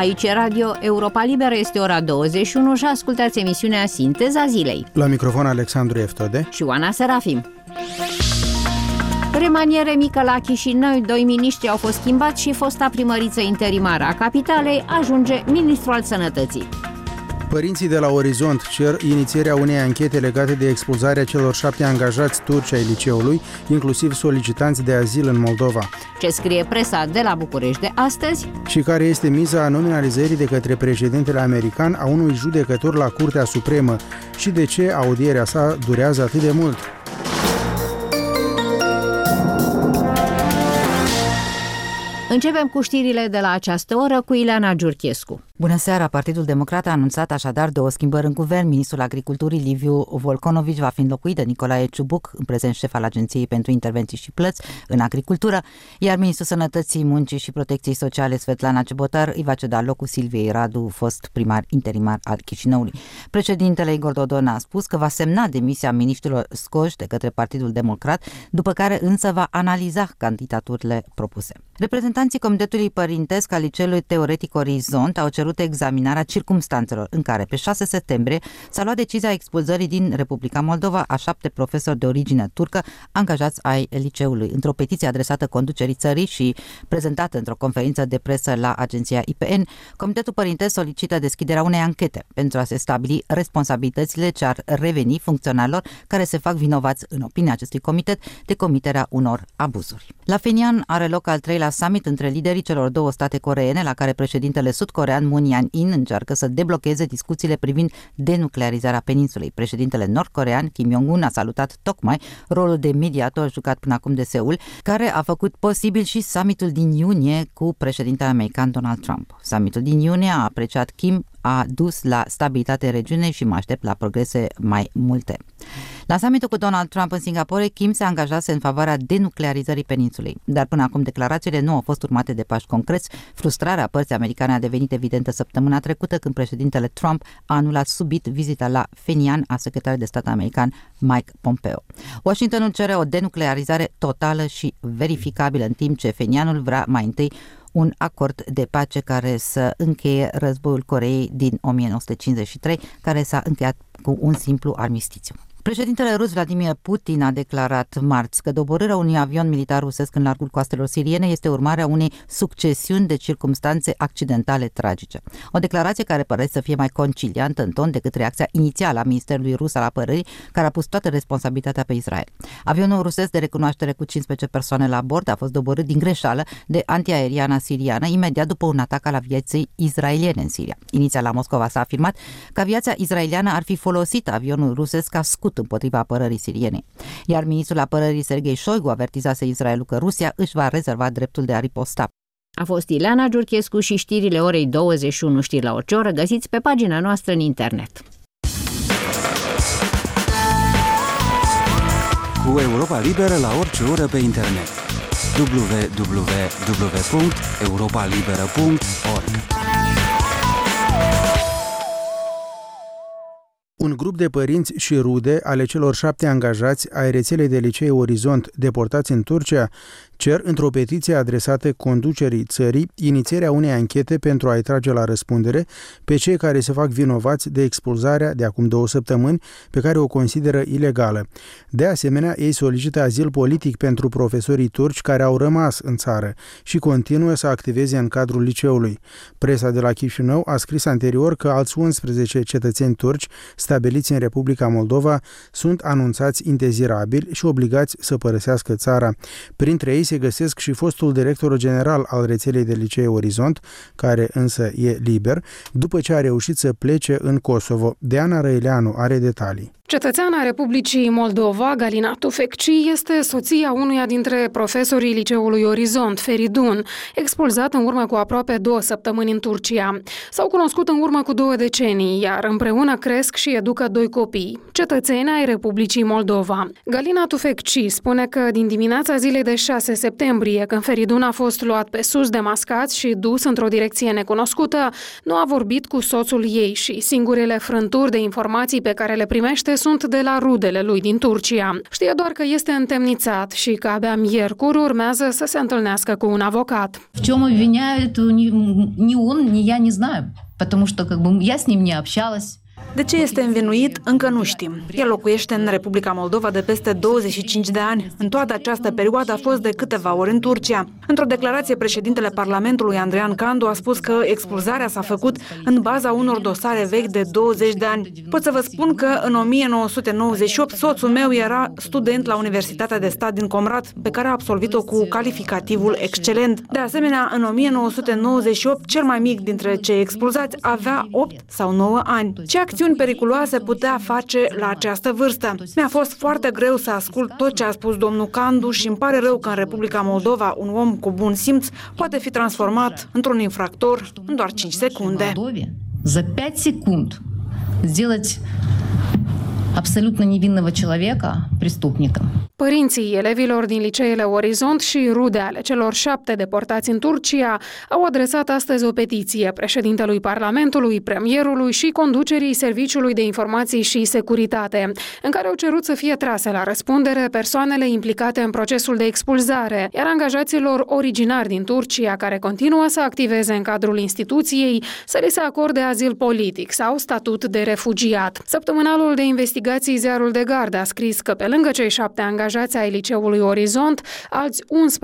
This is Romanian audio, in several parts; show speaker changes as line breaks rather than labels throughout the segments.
Aici e Radio Europa Liberă, este ora 21 și ascultați emisiunea Sinteza Zilei.
La microfon Alexandru Eftode
și Oana Serafim. Remaniere mică la Chișinău, 2 miniștri au fost schimbați și fosta primăriță interimară a capitalei ajunge ministru al sănătății.
Părinții de la Orizont cer inițierea unei anchete legate de expulzarea celor 7 angajați turci ai liceului, inclusiv solicitanți de azil în Moldova.
Ce scrie presa de la București de astăzi?
Și care este miza nominalizării de către președintele american a unui judecător la Curtea Supremă și de ce audierea sa durează atât de mult.
Începem cu știrile de la această oră cu Ileana Giurchescu.
Bună seara! Partidul Democrat a anunțat așadar 2 schimbări în guvern. Ministrul Agriculturii Liviu Volconovici va fi înlocuit de Nicolae Ciubuc, în prezent șef al Agenției pentru Intervenții și Plăți în Agricultură, iar Ministrul Sănătății, Muncii și Protecției Sociale Svetlana Cebotar îi va ceda locul Silviei Radu, fost primar interimar al Chișinăului. Președintele Igor Dodon a spus că va semna demisia miniștrilor scoși de către Partidul Democrat, după care însă va analiza candidaturile propuse. Reprezentanții Comitetului Părintesc al Liceului Teoretic Orizont au cerut examinarea circumstanțelor în care pe 6 septembrie s-a luat decizia expulzării din Republica Moldova a 7 profesori de origine turcă angajați ai liceului. Într-o petiție adresată conducerii țării și prezentată într-o conferință de presă la agenția IPN, Comitetul Părintesc solicită deschiderea unei anchete pentru a se stabili responsabilitățile ce ar reveni funcționarilor care se fac vinovați, în opinia acestui comitet, de comiterea unor abuzuri. La Phenian are loc al 3-lea summit între liderii celor 2 state coreene, la care președintele sud-corean Moon Jae-in încearcă să deblocheze discuțiile privind denuclearizarea peninsulei. Președintele nord-corean Kim Jong-un a salutat tocmai rolul de mediator jucat până acum de Seul, care a făcut posibil și summitul din iunie cu președintele american Donald Trump. Summitul din iunie a apreciat Kim, a dus la stabilitate în regiune și mă aștept la progrese mai multe. La summitul cu Donald Trump în Singapore, Kim se angajase în favoarea denuclearizării peninsulei, dar până acum declarațiile nu au fost urmate de pași concreți. Frustrarea părții americane a devenit evidentă săptămâna trecută când președintele Trump a anulat subit vizita la Phenian a secretarului de stat american Mike Pompeo. Washingtonul cere o denuclearizare totală și verificabilă, în timp ce Phenianul vrea mai întâi un acord de pace care să încheie războiul Coreei din 1953, care s-a încheiat cu un simplu armistițiu. Președintele rus Vladimir Putin a declarat marți că doborârea unui avion militar rusesc în largul coastelor siriene este urmarea unei succesiuni de circumstanțe accidentale tragice. O declarație care pare să fie mai conciliantă în ton decât reacția inițială a Ministerului Rus al Apărării, care a pus toată responsabilitatea pe Israel. Avionul rusesc de recunoaștere cu 15 persoane la bord a fost doborât din greșeală de antiaeriana siriană imediat după un atac al aviației israeliene în Siria. Inițial la Moscova s-a afirmat că aviația israeliană ar fi folosit avionul rusesc ca scut împotriva apărării siriene. Iar ministrul apărării Serghei Șoigu avertizase Israelul că Rusia își va rezerva dreptul de a riposta.
A fost Ileana Giurchescu și știrile orei 21, știri la orice oră, găsiți pe pagina noastră în internet.
Cu Europa Liberă la orice oră pe internet. www.europalibera.org.
Un grup de părinți și rude ale celor 7 angajați ai rețelei de licee Orizont deportați în Turcia cer într-o petiție adresată conducerii țării inițierea unei anchete pentru a-i trage la răspundere pe cei care se fac vinovați de expulzarea de acum 2 săptămâni pe care o consideră ilegală. De asemenea, ei solicită azil politic pentru profesorii turci care au rămas în țară și continuă să activeze în cadrul liceului. Presa de la Chișinău a scris anterior că alți 11 cetățeni turci stabiliți în Republica Moldova sunt anunțați indezirabili și obligați să părăsească țara. Printre ei se găsesc și fostul director general al rețelei de licee Orizont, care însă e liber, după ce a reușit să plece în Kosovo. Deana Răileanu are detalii.
Cetățeana Republicii Moldova, Galina Tufekci, este soția unuia dintre profesorii liceului Orizont, Feridun, expulzat în urmă cu aproape 2 săptămâni în Turcia. S-au cunoscut în urmă cu 2 decenii, iar împreună cresc și educă 2 copii, cetățeni ai Republicii Moldova. Galina Tufekci spune că din dimineața zilei de 6 septembrie, când Feridun a fost luat pe sus demascați și dus într-o direcție necunoscută, nu a vorbit cu soțul ei și singurele frânturi de informații pe care le primește toate sunt de la rudele lui din Turcia. Știe doar că este întemnițat și că abia miercuri urmează să se întâlnească cu un avocat.
В чем обвиняют, ни он, ни я не знаю, потому что я с ним не общалась.
De ce este învinuit, încă nu știm. El locuiește în Republica Moldova de peste 25 de ani. În toată această perioadă a fost de câteva ori în Turcia. Într-o declarație, președintele Parlamentului, Andrean Candu, a spus că expulzarea s-a făcut în baza unor dosare vechi de 20 de ani. Pot să vă spun că în 1998 soțul meu era student la Universitatea de Stat din Comrat, pe care a absolvit-o cu calificativul excelent. De asemenea, în 1998, cel mai mic dintre cei expulzați avea 8 sau 9 ani. Ce acțiuni periculoase putea face la această vârstă? Mi-a fost foarte greu să ascult tot ce a spus domnul Candu și îmi pare rău că în Republica Moldova un om cu bun simț poate fi transformat într-un infractor în doar 5 secunde.
За 5 секунд сделать абсолютно невинного человека преступником.
Părinții elevilor din liceele Orizont și rude ale celor 7 deportați în Turcia au adresat astăzi o petiție președintelui Parlamentului, premierului și conducerii Serviciului de Informații și Securitate, în care au cerut să fie trase la răspundere persoanele implicate în procesul de expulzare, iar angajaților originari din Turcia care continuă să activeze în cadrul instituției să li se acorde azil politic sau statut de refugiat. Săptămânalul de investigații Ziarul de Gardă a scris că pe lângă cei 7 angajați ai liceului Orizont, alți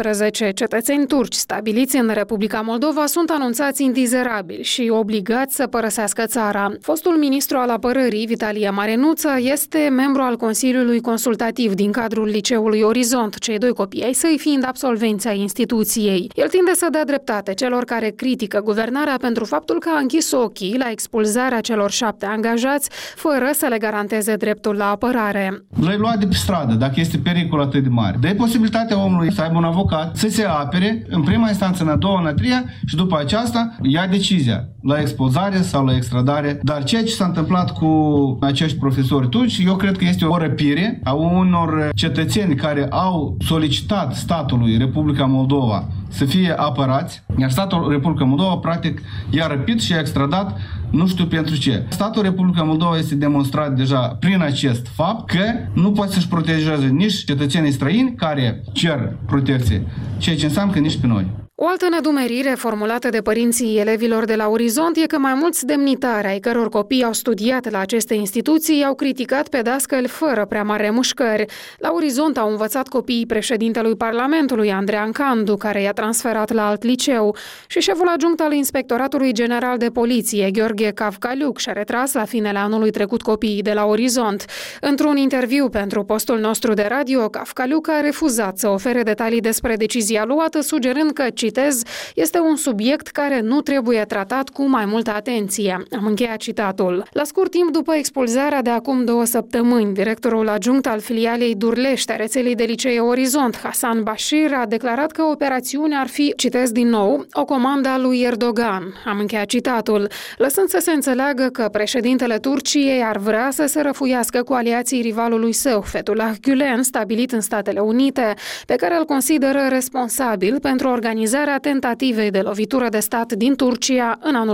11 cetățeni turci stabiliți în Republica Moldova sunt anunțați indizerabili și obligați să părăsească țara. Fostul ministru al apărării, Vitalie Marenuță, este membru al Consiliului Consultativ din cadrul liceului Orizont, cei 2 copii ai săi fiind absolvenți ai instituției. El tinde să dea dreptate celor care critică guvernarea pentru faptul că a închis ochii la expulzarea celor 7 angajați, fără să le garanteze dreptul la apărare.
L-ai luat de pe stradă, dacă este pericol atât de mare. Dă-i posibilitatea omului să aibă un avocat, să se apere, în prima instanță, în a doua, în a treia și după aceasta ia decizia la expulzare sau la extradare. Dar ceea ce s-a întâmplat cu acești profesori turci, eu cred că este o răpire a unor cetățeni care au solicitat statului Republica Moldova să fie apărați, iar statul Republica Moldova, practic, i-a răpit și i-a extradat, nu știu pentru ce. Statul Republica Moldova este demonstrat deja prin acest fapt că nu poate să-și protejeze nici cetățenii străini care cer protecție, ceea ce înseamnă că nici pe noi.
O altă nedumerire formulată de părinții elevilor de la Orizont e că mai mulți demnitari ai căror copii au studiat la aceste instituții au criticat pe dascăli fără prea mari remușcări. La Orizont au învățat copiii președintelui Parlamentului, Andrean Candu, care i-a transferat la alt liceu, și șeful adjunct al Inspectoratului General de Poliție, Gheorghe Cavcaliuc, și-a retras la finele anului trecut copiii de la Orizont. Într-un interviu pentru postul nostru de radio, Cavcaliuc a refuzat să ofere detalii despre decizia luată, sugerând că, citez, este un subiect care nu trebuie tratat cu mai multă atenție. Am încheiat citatul. La scurt timp după expulzarea de acum 2 săptămâni, directorul adjunct al filialei Durlești a rețelei de licee Orizont, Hasan Bashir, a declarat că operațiunea ar fi, citez din nou, o comandă a lui Erdogan. Am încheiat citatul, lăsând să se înțeleagă că președintele Turciei ar vrea să se răfuiască cu aliații rivalului său, Fethullah Gülen, stabilit în Statele Unite, pe care îl consideră responsabil pentru organizarea tentativei de lovitură de stat din Turcia în anul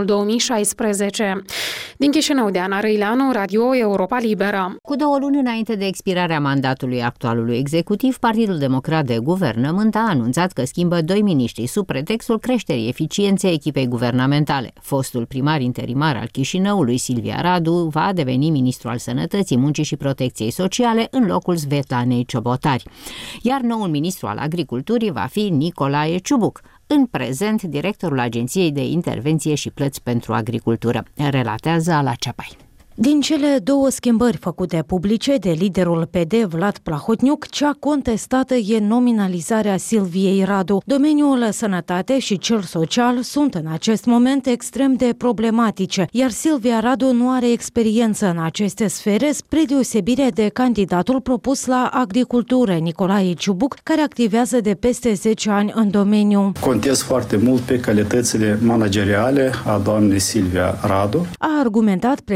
2016. Din Chișinău, Diana Răileanu, Radio Europa Liberă.
Cu 2 luni înainte de expirarea mandatului actualului executiv, Partidul Democrat de Guvernământ a anunțat că schimbă 2 miniștri sub pretextul creșterii eficienței echipei guvernamentale. Fostul primar interimar al Chișinăului, Silvia Radu, va deveni ministru al Sănătății, Muncii și Protecției Sociale în locul Svetlanei Ciobotari. Iar noul ministru al Agriculturii va fi Nicolae Ciubuc, în prezent directorul Agenției de Intervenție și Plăți pentru Agricultură, relatează Ala Ceapai.
Din cele 2 schimbări făcute publice de liderul PD Vlad Plahotniuc, cea contestată e nominalizarea Silviei Radu. Domeniul sănătate și cel social sunt în acest moment extrem de problematice, iar Silvia Radu nu are experiență în aceste sfere, spre deosebire de candidatul propus la agricultură, Nicolae Ciubuc, care activează de peste 10 ani în domeniu.
Contez foarte mult pe calitățile manageriale a doamnei Silvia Radu,
a argumentat premierul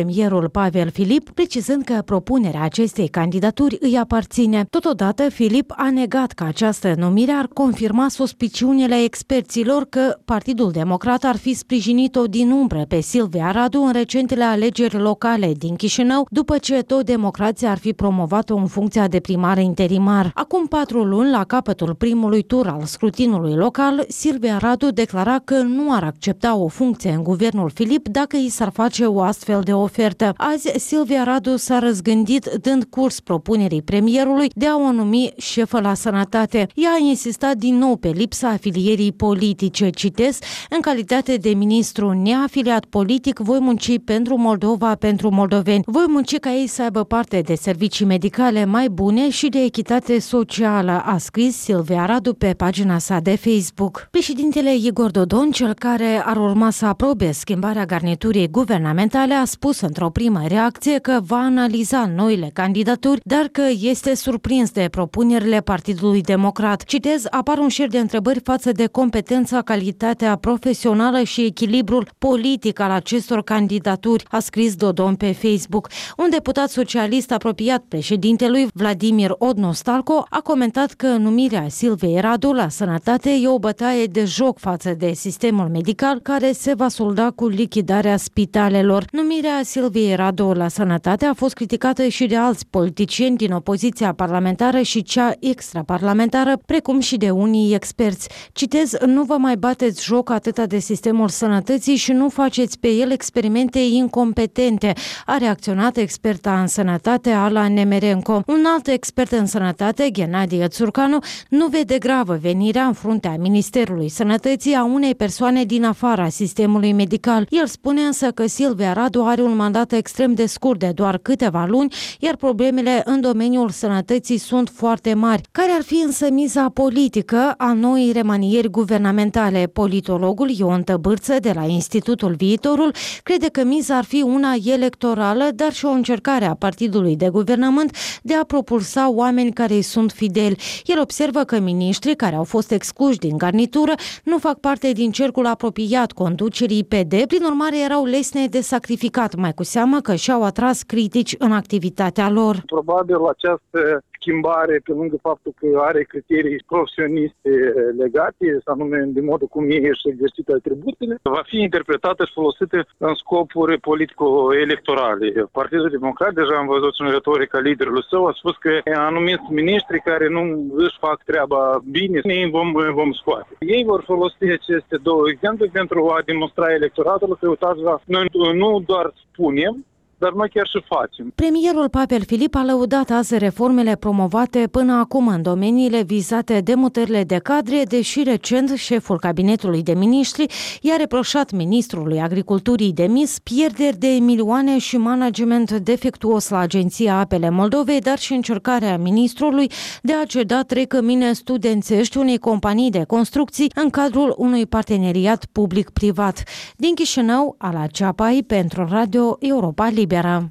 Pavel Filip, precizând că propunerea acestei candidaturi îi aparține. Totodată, Filip a negat că această numire ar confirma suspiciunile experților că Partidul Democrat ar fi sprijinit-o din umbră pe Silvia Radu în recentele alegeri locale din Chișinău, după ce tot democrația ar fi promovat-o în funcția de primar interimar. Acum 4 luni, la capătul primului tur al scrutinului local, Silvia Radu declara că nu ar accepta o funcție în guvernul Filip dacă i s-ar face o astfel de ofertă. Azi, Silvia Radu s-a răzgândit dând curs propunerii premierului de a o numi șefă la sănătate. Ea a insistat din nou pe lipsa afilierii politice. Citez: în calitate de ministru neafiliat politic, voi munci pentru Moldova, pentru moldoveni. Voi munci ca ei să aibă parte de servicii medicale mai bune și de echitate socială, a scris Silvia Radu pe pagina sa de Facebook. Președintele Igor Dodon, cel care ar urma să aprobe schimbarea garniturii guvernamentale, a spus într-o primă reacție că va analiza noile candidaturi, dar că este surprins de propunerile Partidului Democrat. Citez: apar un șir de întrebări față de competența, calitatea profesională și echilibrul politic al acestor candidaturi, a scris Dodon pe Facebook. Un deputat socialist apropiat președintelui, Vladimir Odnostalco, a comentat că numirea Silviei Radu la sănătate e o bătaie de joc față de sistemul medical care se va solda cu lichidarea spitalelor. Numirea Silviei Radu la sănătate a fost criticată și de alți politicieni din opoziția parlamentară și cea extraparlamentară, precum și de unii experți. Citez: nu vă mai bateți joc atâta de sistemul sănătății și nu faceți pe el experimente incompetente, a reacționat experta în sănătate Ala Nemerenko. Un alt expert în sănătate, Ghenadie Țurcanu, nu vede gravă venirea în fruntea Ministerului Sănătății a unei persoane din afara sistemului medical. El spune însă că Silvia Radu are un mandat extrem de scurt de doar câteva luni, iar problemele în domeniul sănătății sunt foarte mari. Care ar fi însă miza politică a noii remanieri guvernamentale? Politologul Ion Tăbârță de la Institutul Viitorul crede că miza ar fi una electorală, dar și o încercare a partidului de guvernământ de a propulsa oameni care îi sunt fideli. El observă că miniștrii care au fost excluși din garnitură nu fac parte din cercul apropiat conducerii PD, prin urmare erau lesne de sacrificat, mai cu seamă că și-au atras critici în activitatea lor.
Probabil această schimbare, pe lângă faptul că are criterii profesioniste legate, să anume de modul cum ei își exercită atribuțiile, va fi interpretată și folosită în scopuri politico-electorale. Partidul Democrat, deja am văzut în retorica liderului său, a spus că anumiți miniștri care nu își fac treaba bine, ei vom scoate. Ei vor folosi aceste două exemple pentru a demonstra electoratului că, uitați, noi nu doar spunem, dar noi chiar și facem.
Premierul Pavel Filip a lăudat azi reformele promovate până acum în domeniile vizate de mutările de cadre, deși recent șeful cabinetului de miniștri i-a reproșat ministrului agriculturii demis pierderi de milioane și management defectuos la Agenția Apele Moldovei, dar și încercarea ministrului de a ceda 3 cămine studențești unei companii de construcții în cadrul unui parteneriat public-privat. Din Chișinău, Ala Ceapai pentru Radio Europa Liberă.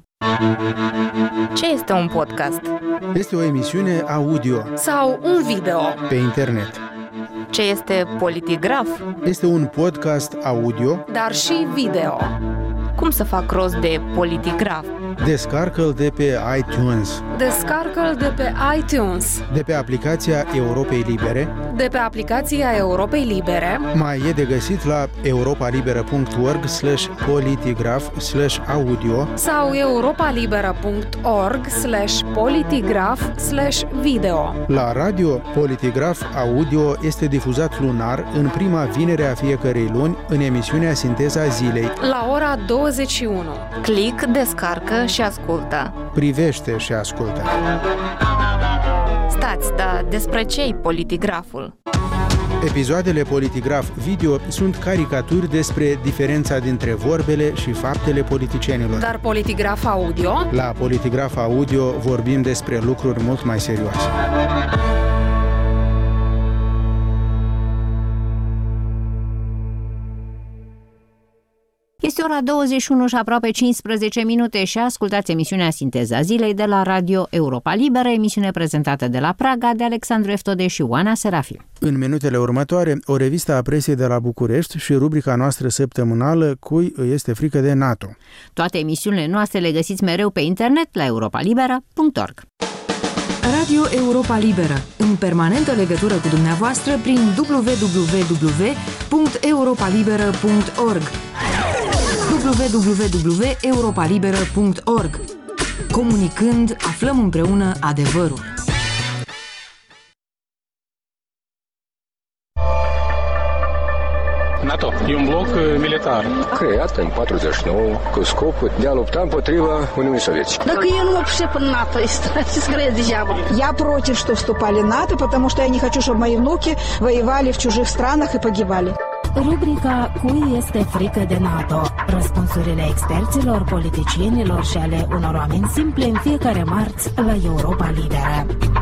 Ce este un podcast?
Este o emisiune audio
sau un video
pe internet.
Ce este Politigraf?
Este un podcast audio,
dar și video.
Cum să fac rost de Politigraf?
Descarcă-l de pe iTunes.
Descarcă-l de pe iTunes.
De pe aplicația Europei Libere.
De pe aplicația Europei Libere.
Mai e de găsit la europalibera.org/politigraf/audio
sau europalibera.org/politigraf/video.
La radio, Politigraf Audio este difuzat lunar în prima vinere a fiecărei luni în emisiunea Sinteza Zilei.
La ora 21.
Click, descarcă și ascultă.
Privește și ascultă.
Stați, dar despre ce-i Politigraful?
Episoadele Politigraf Video sunt caricaturi despre diferența dintre vorbele și faptele politicienilor.
Dar Politigraf Audio?
La Politigraf Audio vorbim despre lucruri mult mai serioase.
Este Este ora 21 și aproape 15 minute și ascultați emisiunea Sinteza Zilei de la Radio Europa Liberă, emisiune prezentată de la Praga de Alexandru Eftode și Oana Serafim.
În minutele următoare, o revistă a presiei de la București și rubrica noastră săptămânală Cui îi este frică de NATO.
Toate emisiunile noastre le găsiți mereu pe internet la europalibera.org.
Radio Europa Liberă, în permanentă legătură cu dumneavoastră prin www.europalibera.org www.europalibera.org. Comunicând, aflăm împreună adevărul.
NATO e un bloc militar
creat în 49 cu scopul de a lupta împotriva Uniunii Sovietice.
Так я не вообще по НАТО, скорее дьявол.
Я против, что вступали в НАТО, потому что я не хочу, чтобы мои внуки воевали в чужих странах и погибали.
Rubrica Cui este frică de NATO? Răspunsurile experților, politicienilor și ale unor oameni simple în fiecare marți la Europa Liberă.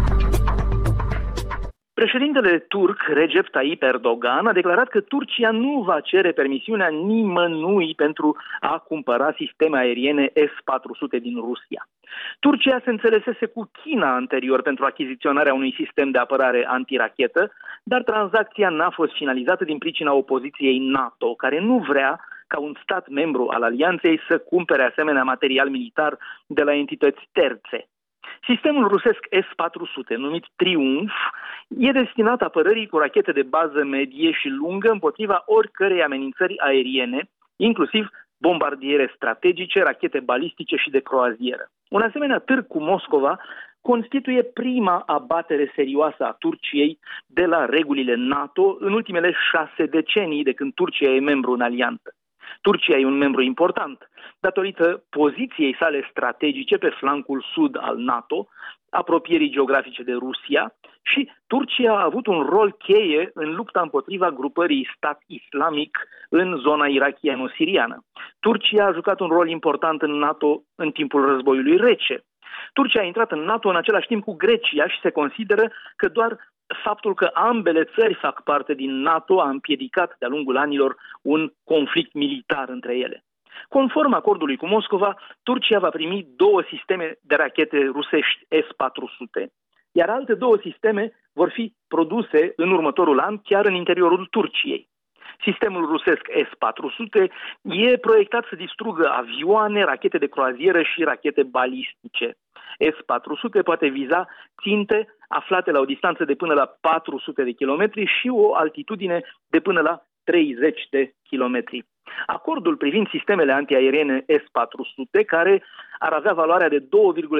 Președintele turc Recep Tayyip Erdogan a declarat că Turcia nu va cere permisiunea nimănui pentru a cumpăra sisteme aeriene S-400 din Rusia. Turcia se înțelesese cu China anterior pentru achiziționarea unui sistem de apărare antirachetă, dar tranzacția n-a fost finalizată din pricina opoziției NATO, care nu vrea ca un stat membru al alianței să cumpere asemenea material militar de la entități terțe. Sistemul rusesc S-400, numit Triumf, e destinat apărării cu rachete de bază medie și lungă împotriva oricărei amenințări aeriene, inclusiv bombardiere strategice, rachete balistice și de croazieră. Un asemenea târg cu Moscova constituie prima abatere serioasă a Turciei de la regulile NATO în ultimele 6 decenii de când Turcia e membru în alianță. Turcia e un membru important datorită poziției sale strategice pe flancul sud al NATO, apropierii geografice de Rusia, și Turcia a avut un rol cheie în lupta împotriva grupării stat islamic în zona irachiano-siriană. Turcia a jucat un rol important în NATO în timpul războiului rece. Turcia a intrat în NATO în același timp cu Grecia și se consideră că doar faptul că ambele țări fac parte din NATO a împiedicat de-a lungul anilor un conflict militar între ele. Conform acordului cu Moscova, Turcia va primi 2 sisteme de rachete rusești S-400, iar alte 2 sisteme vor fi produse în următorul an chiar în interiorul Turciei. Sistemul rusesc S-400 e proiectat să distrugă avioane, rachete de croazieră și rachete balistice. S-400 poate viza ținte aflate la o distanță de până la 400 de kilometri și o altitudine de până la 30 de kilometri. Acordul privind sistemele antiaeriene S-400, care ar avea valoarea de 2,5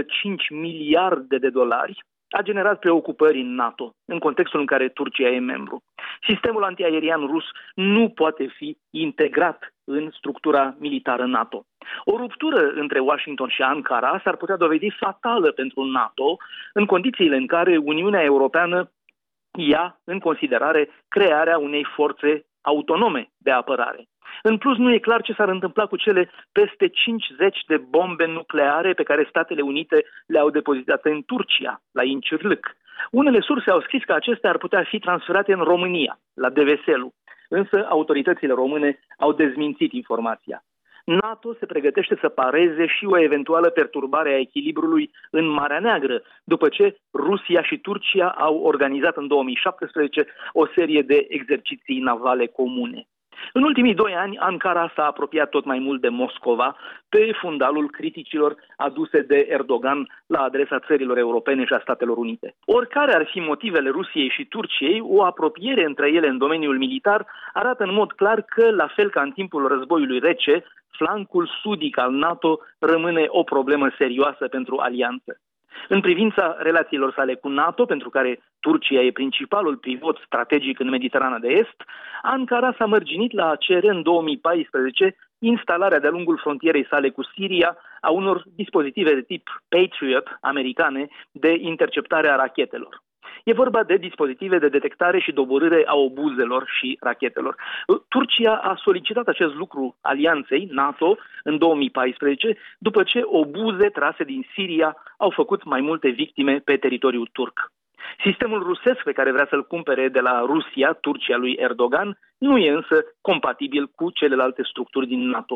miliarde de dolari, a generat preocupări în NATO, în contextul în care Turcia e membru. Sistemul antiaerian rus nu poate fi integrat în structura militară NATO. O ruptură între Washington și Ankara s-ar putea dovedi fatală pentru NATO în condițiile în care Uniunea Europeană ia în considerare crearea unei forțe autonome de apărare. În plus, nu e clar ce s-ar întâmpla cu cele peste 50 de bombe nucleare pe care Statele Unite le-au depozitat în Turcia, la Incirlâc. Unele surse au scris că acestea ar putea fi transferate în România, la Deveselu, însă autoritățile române au dezmințit informația. NATO se pregătește să pareze și o eventuală perturbare a echilibrului în Marea Neagră, după ce Rusia și Turcia au organizat în 2017 o serie de exerciții navale comune. În ultimii 2 ani, Ankara s-a apropiat tot mai mult de Moscova pe fundalul criticilor aduse de Erdogan la adresa țărilor europene și a Statelor Unite. Oricare ar fi motivele Rusiei și Turciei, o apropiere între ele în domeniul militar arată în mod clar că, la fel ca în timpul războiului rece, flancul sudic al NATO rămâne o problemă serioasă pentru alianță. În privința relațiilor sale cu NATO, pentru care Turcia e principalul pivot strategic în Mediterana de Est, Ankara s-a mărginit la a cere în 2014 instalarea de-a lungul frontierei sale cu Siria a unor dispozitive de tip Patriot americane de interceptare a rachetelor. E vorba de dispozitive de detectare și doborâre a obuzelor și rachetelor. Turcia a solicitat acest lucru alianței NATO în 2014, după ce obuze trase din Siria au făcut mai multe victime pe teritoriul turc. Sistemul rusesc pe care vrea să-l cumpere de la Rusia, Turcia lui Erdogan, nu e însă compatibil cu celelalte structuri din NATO.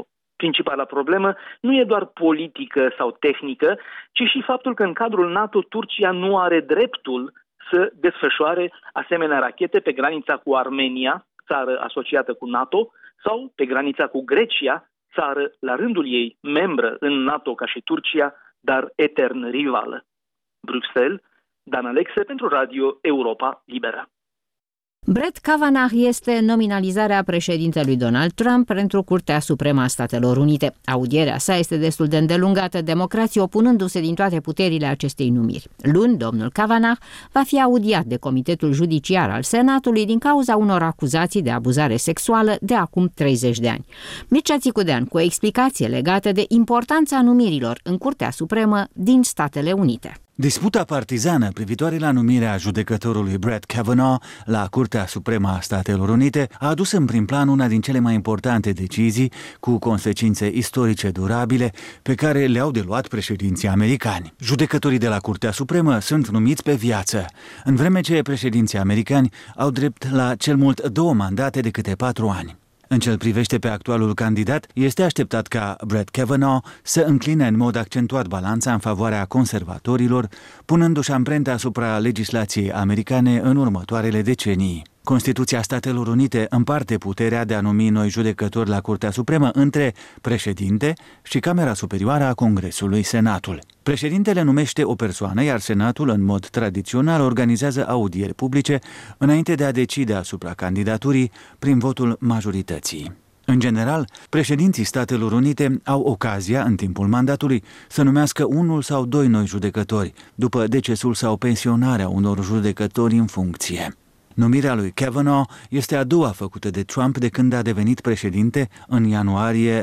Principala problemă nu e doar politică sau tehnică, ci și faptul că în cadrul NATO Turcia nu are dreptul să desfășoare asemenea rachete pe granița cu Armenia, țară asociată cu NATO, sau pe granița cu Grecia, țară la rândul ei membră în NATO ca și Turcia, dar etern rivală. Bruxelles, Dan Alexe pentru Radio Europa Liberă.
Brett Kavanaugh este nominalizarea președintelui Donald Trump pentru Curtea Supremă a Statelor Unite. Audierea sa este destul de îndelungată, democrații opunându-se din toate puterile acestei numiri. Luni, domnul Kavanaugh va fi audiat de Comitetul Judiciar al Senatului din cauza unor acuzații de abuzare sexuală de acum 30 de ani. Mircea Țicudean cu o explicație legată de importanța numirilor în Curtea Supremă din Statele Unite.
Disputa partizană privitoare la numirea judecătorului Brett Kavanaugh la Curtea Supremă a Statelor Unite a adus în prim plan una din cele mai importante decizii cu consecințe istorice durabile pe care le-au de luat președinții americani. Judecătorii de la Curtea Supremă sunt numiți pe viață, în vreme ce președinții americani au drept la cel mult 2 mandate de câte 4 ani. În ce-l privește pe actualul candidat, este așteptat ca Brett Kavanaugh să încline în mod accentuat balanța în favoarea conservatorilor, punându-și amprenta asupra legislației americane în următoarele decenii. Constituția Statelor Unite împarte puterea de a numi noi judecători la Curtea Supremă între președinte și Camera Superioară a Congresului, Senatul. Președintele numește o persoană, iar Senatul, în mod tradițional, organizează audieri publice înainte de a decide asupra candidaturii prin votul majorității. În general, președinții Statelor Unite au ocazia, în timpul mandatului, să numească 1 sau 2 noi judecători, după decesul sau pensionarea unor judecători în funcție. Numirea lui Kavanaugh este a doua făcută de Trump de când a devenit președinte în ianuarie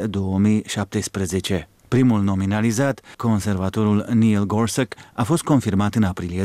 2017. Primul nominalizat, conservatorul Neil Gorsuch, a fost confirmat în aprilie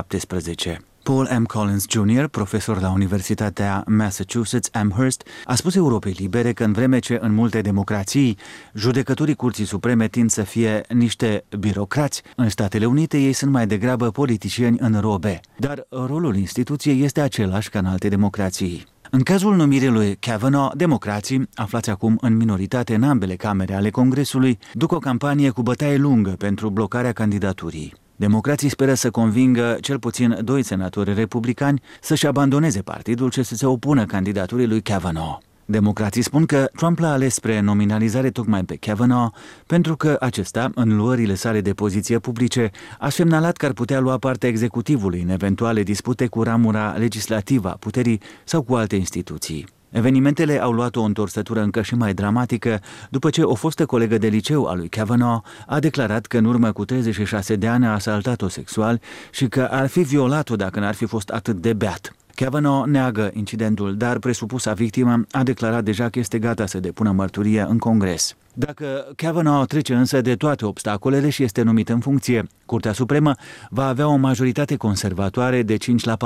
2017. Paul M. Collins Jr., profesor la Universitatea Massachusetts Amherst, a spus Europei Libere că în vreme ce în multe democrații judecătorii Curții Supreme tind să fie niște birocrați, în Statele Unite ei sunt mai degrabă politicieni în robe, dar rolul instituției este același ca în alte democrații. În cazul numirii lui Kavanaugh, democrații, aflați acum în minoritate în ambele camere ale Congresului, duc o campanie cu bătaie lungă pentru blocarea candidaturii. Democrații speră să convingă cel puțin 2 senatori republicani să-și abandoneze partidul și să se opună candidaturii lui Kavanaugh. Democrații spun că Trump l-a ales spre nominalizare tocmai pe Kavanaugh pentru că acesta, în luările sale de poziție publice, a semnalat că ar putea lua partea executivului în eventuale dispute cu ramura legislativă a puterii sau cu alte instituții. Evenimentele au luat o întorsătură încă și mai dramatică după ce o fostă colegă de liceu a lui Kavanaugh a declarat că în urmă cu 36 de ani a asaltat-o sexual și că ar fi violat-o dacă n-ar fi fost atât de beat. Kavanaugh neagă incidentul, dar presupusa victimă a declarat deja că este gata să depună mărturie în Congres. Dacă Kavanaugh trece însă de toate obstacolele și este numit în funcție, Curtea Supremă va avea o majoritate conservatoare de 5-4,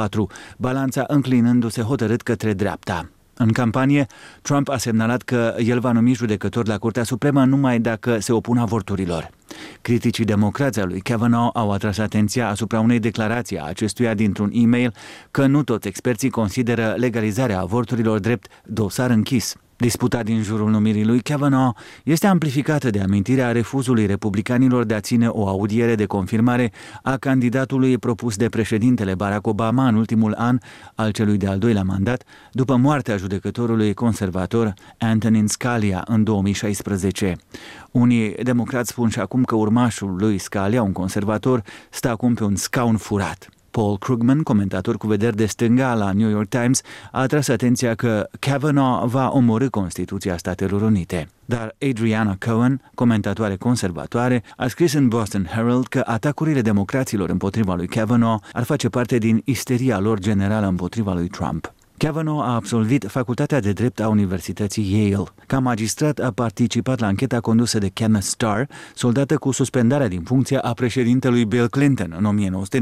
balanța înclinându-se hotărât către dreapta. În campanie, Trump a semnalat că el va numi judecători la Curtea Supremă numai dacă se opun avorturilor. Criticii democrați al lui Kavanaugh au atras atenția asupra unei declarații a acestuia dintr-un e-mail că nu toți experții consideră legalizarea avorturilor drept dosar închis. Disputa din jurul numirii lui Kavanaugh este amplificată de amintirea refuzului republicanilor de a ține o audiere de confirmare a candidatului propus de președintele Barack Obama în ultimul an al celui de-al doilea mandat, după moartea judecătorului conservator Antonin Scalia în 2016. Unii democrați spun și acum că urmașul lui Scalia, un conservator, stă acum pe un scaun furat. Paul Krugman, comentator cu vederi de stânga la New York Times, a atras atenția că Kavanaugh va omorî Constituția Statelor Unite. Dar Adriana Cohen, comentatoare conservatoare, a scris în Boston Herald că atacurile democraților împotriva lui Kavanaugh ar face parte din isteria lor generală împotriva lui Trump. Kavanaugh a absolvit facultatea de drept a Universității Yale. Ca magistrat a participat la ancheta condusă de Kenneth Starr, soldată cu suspendarea din funcție a președintelui Bill Clinton în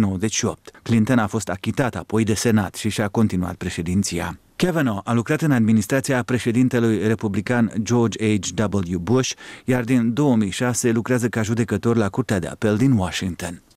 1998. Clinton a fost achitat apoi de Senat și și-a continuat președinția. Kavanaugh a lucrat în administrația președintelui republican George H.W. Bush, iar din 2006 lucrează ca judecător la Curtea de Apel din Washington.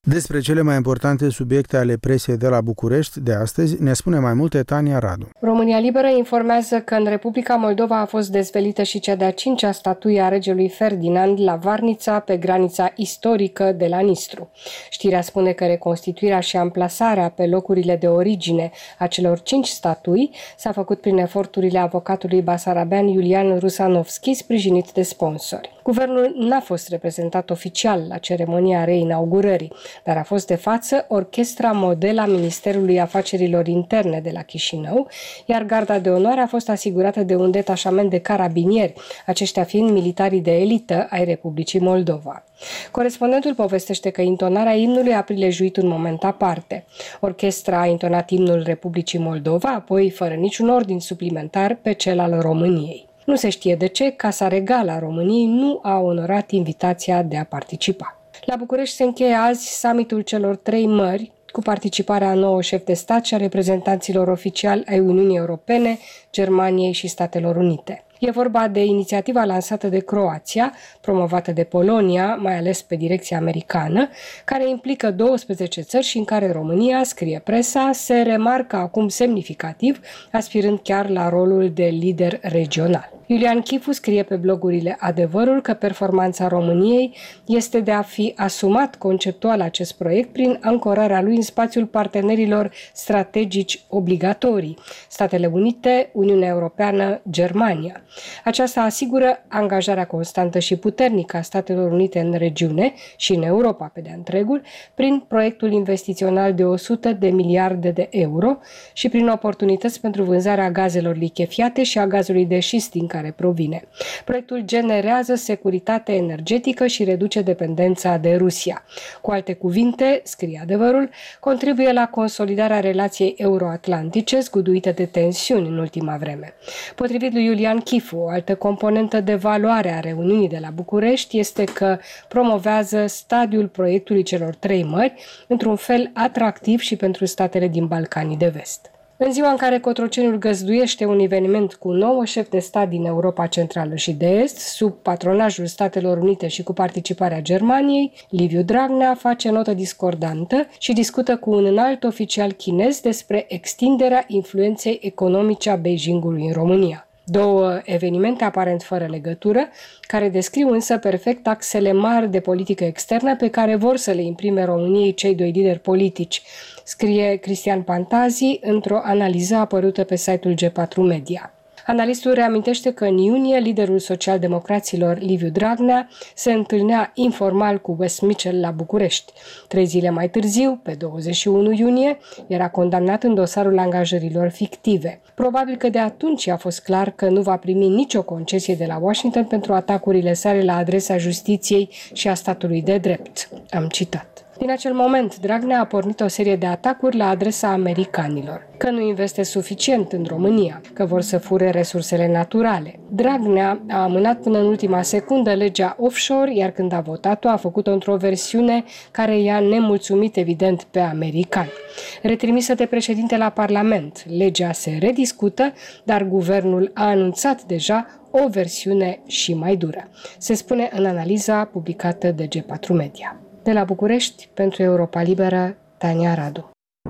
Despre cele mai importante subiecte ale presei de la București de astăzi ne spune mai multe Tania Radu.
România Liberă informează că în Republica Moldova a fost dezvelită și cea de-a 5-a statuie a regelui Ferdinand la Varnița, pe granița istorică de la Nistru. Știrea spune că reconstituirea și amplasarea pe locurile de origine a celor 5 statui s-a făcut prin eforturile avocatului basarabean Iulian Rusanovski, sprijinit de sponsori. Guvernul n-a fost reprezentat oficial la ceremonia reinaugurării, dar a fost de față orchestra model a Ministerului Afacerilor Interne de la Chișinău, iar garda de onoare a fost asigurată de un detașament de carabinieri, aceștia fiind militarii de elită ai Republicii Moldova. Corespondentul povestește că intonarea imnului a prilejuit un moment aparte. Orchestra a intonat imnul Republicii Moldova, apoi, fără niciun ordin suplimentar, pe cel al României. Nu se știe de ce Casa Regală a României nu a onorat invitația de a participa. La București se încheie azi summitul celor 3 mări, cu participarea a 9 șefi de stat și a reprezentanților oficiali ai Uniunii Europene, Germaniei și Statelor Unite. E vorba de inițiativa lansată de Croația, promovată de Polonia, mai ales pe direcția americană, care implică 12 țări și în care România, scrie presa, se remarcă acum semnificativ, aspirând chiar la rolul de lider regional. Iulian Chifu scrie pe blogurile Adevărul că performanța României este de a fi asumat conceptual acest proiect prin ancorarea lui în spațiul partenerilor strategici obligatorii, Statele Unite, Uniunea Europeană, Germania. Aceasta asigură angajarea constantă și puternică a Statelor Unite în regiune și în Europa pe de-a întregul, prin proiectul investițional de 100 de miliarde de euro și prin oportunități pentru vânzarea gazelor lichefiate și a gazului de șist din care provine. Proiectul generează securitate energetică și reduce dependența de Rusia. Cu alte cuvinte, scrie Adevărul, contribuie la consolidarea relației euroatlantice, zguduite de tensiuni în ultima vreme. Potrivit lui Iulian Chifu, o altă componentă de valoare a reuniunii de la București este că promovează stadiul proiectului celor 3 mări într-un fel atractiv și pentru statele din Balcanii de Vest. În ziua în care Cotroceniul găzduiește un eveniment cu 9 șefi de stat din Europa Centrală și de Est, sub patronajul Statelor Unite și cu participarea Germaniei, Liviu Dragnea face notă discordantă și discută cu un înalt oficial chinez despre extinderea influenței economice a Beijingului în România. 2 evenimente aparent fără legătură, care descriu însă perfect axele mari de politică externă pe care vor să le imprime României cei 2 lideri politici, scrie Cristian Pantazi într-o analiză apărută pe site-ul G4 Media. Analistul reamintește că în iunie liderul social-democraților Liviu Dragnea se întâlnea informal cu Wes Mitchell la București. 3 zile mai târziu, pe 21 iunie, era condamnat în dosarul angajărilor fictive. Probabil că de atunci a fost clar că nu va primi nicio concesie de la Washington pentru atacurile sale la adresa justiției și a statului de drept. Am citat. Din acel moment, Dragnea a pornit o serie de atacuri la adresa americanilor, că nu investe suficient în România, că vor să fure resursele naturale. Dragnea a amânat până în ultima secundă legea offshore, iar când a votat-o, a făcut-o într-o versiune care i-a nemulțumit evident pe americani. Retrimisă de președinte la Parlament, legea se rediscută, dar guvernul a anunțat deja o versiune și mai dură. Se spune în analiza publicată de G4 Media. De la București, pentru Europa Liberă, Tania Radu.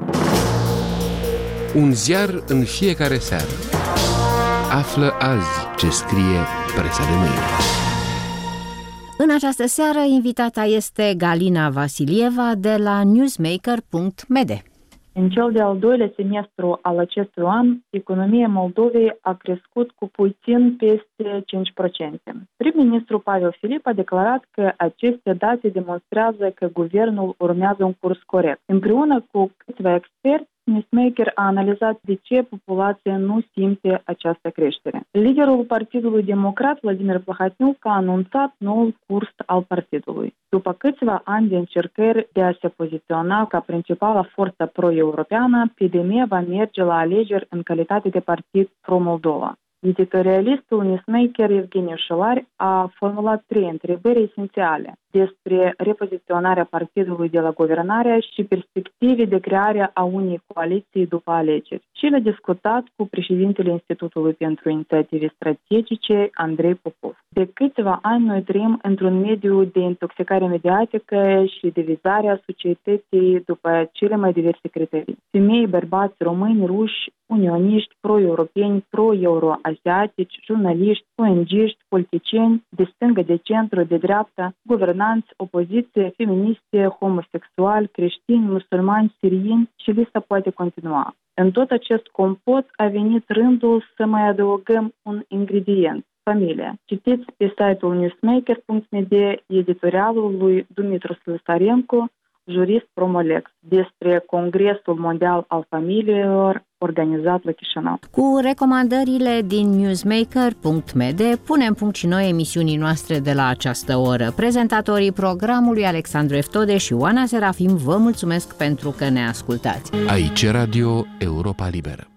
Un ziar în fiecare seară. Află azi ce scrie presa de mâine.
În această seară, invitata este Galina Vasilieva de la newsmaker.md.
În cel de-al doilea semestru al acestui an, economia Moldovei a crescut cu puțin peste 5%. Prim-ministru Pavel Filip a declarat că aceste date demonstrează că guvernul urmează un curs corect. Împreună cu câțiva experți, Newsmaker a analizat de ce populația nu simte această creștere. Liderul Partidului Democrat, Vladimir Plahotniuc, a anunțat noul curs al partidului. După câțiva ani de încercări de a se poziționa ca principală forță pro-europeană, PDM va merge la alegeri în calitate de partid pro-Moldova. Editorialistul Newsmaker Evgeniu Șolari a formulat 3 întrebări esențiale. despre repoziționarea partidului de la guvernare și perspective de creare a unei coaliții după alegeri. Și l-a discutat cu președintele Institutului pentru Inițiative Strategice, Andrei Popov. De câteva ani noi trăim într-un mediu de intoxicare mediatică și divizarea societății după cele mai diverse criterii. Femei, bărbați, români, ruși, unioniști, pro-europeni, pro-euroasiatici, jurnaliști, ONG-iști, politicieni, de stângă, de centru, de dreapta, guvernanți, opoziție, feministe, homosexuali, creștini, musulmani, sirieni și lista poate continua. În tot acest compot a venit rândul să mai adăugăm un ingredient, familia. Citiți pe site-ul newsmaker.md editorialul lui Dumitru Slăsarenko, jurist Promolex, despre Congresul Mondial al Familiilor organizat la Chișinău.
Cu recomandările din newsmaker.md punem punct și noi emisiunii noastre de la această oră. Prezentatorii programului Alexandru Eftode și Oana Serafim vă mulțumesc pentru că ne ascultați.
Aici Radio Europa Liberă.